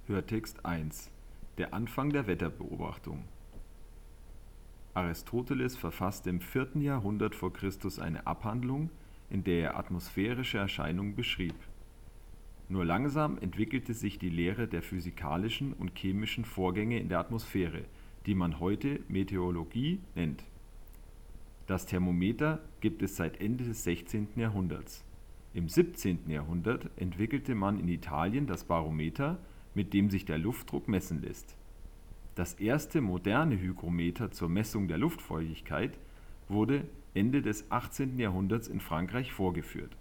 Hörtext 1: Der Anfang der Wetterbeobachtung. Aristoteles verfasste im 4. Jahrhundert v. Chr. eine Abhandlung, in der er atmosphärische Erscheinungen beschrieb. Nur langsam entwickelte sich die Lehre der physikalischen und chemischen Vorgänge in der Atmosphäre, die man heute Meteorologie nennt. Das Thermometer gibt es seit Ende des 16. Jahrhunderts. Im 17. Jahrhundert entwickelte man in Italien das Barometer, mit dem sich der Luftdruck messen lässt. Das erste moderne Hygrometer zur Messung der Luftfeuchtigkeit wurde Ende des 18. Jahrhunderts in Frankreich vorgeführt